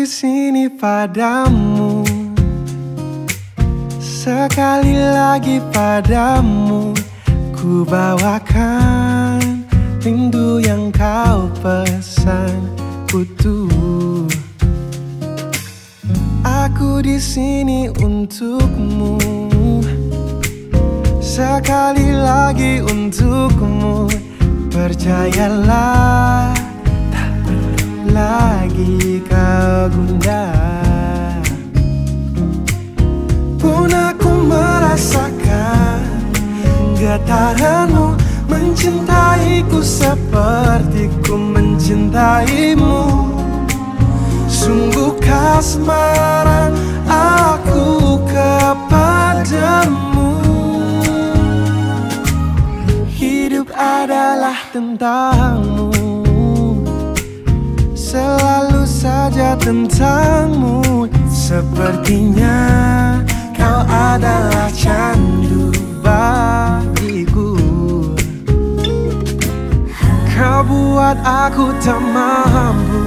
di sini padamu, sekali lagi padamu ku bawakan rindu yang kau pesan utuh. Aku di sini untukmu, sekali lagi untukmu. Percayalah, tak perlu lagi kau gundah. Pun aku merasakan getaranmu, mencintaiku seperti ku mencintaimu. Sungguh kasmaran aku kepadamu. Hidup adalah tentangmu, selalu saja tentangmu. Sepertinya kau adalah candu bagiku. Kau buat aku tak mampu,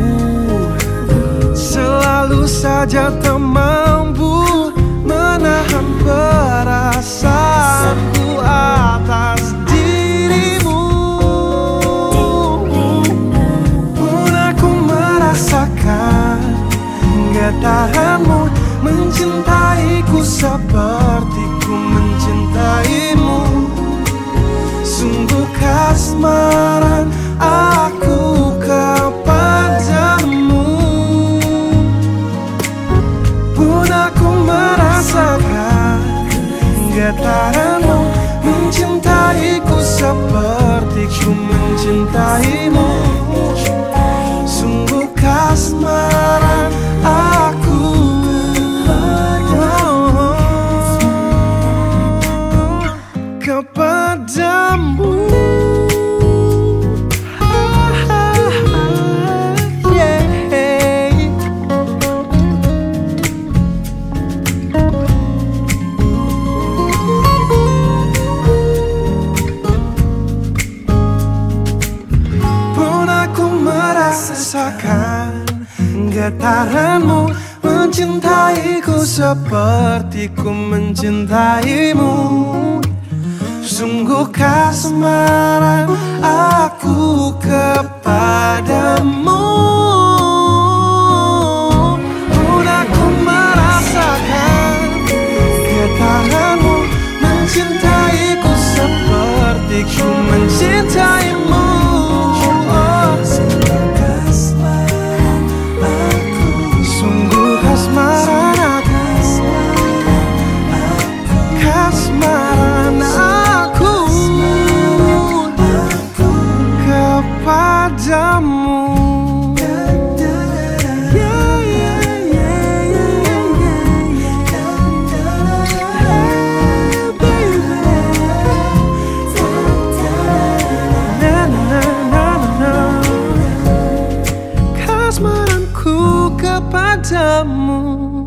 selalu saja tak mampu menahan perasaanku atas dirimu. Pun aku merasakan getaranmu, mencintaiku seperti ku mencintaimu. Sungguh kasmaran aku kepadamu. Pun aku merasakan getaranmu, mencintaiku seperti ku mencintaimu. Sungguh kasmaran aku kepadamu. Rasakan getaranmu, mencintaiku seperti ku mencintaimu. Sungguh kasmaran aku kepadamu. Pun aku merasakan getaranmu, mencintaiku seperti ku mencintaimu. Kasmaranku kepadamu.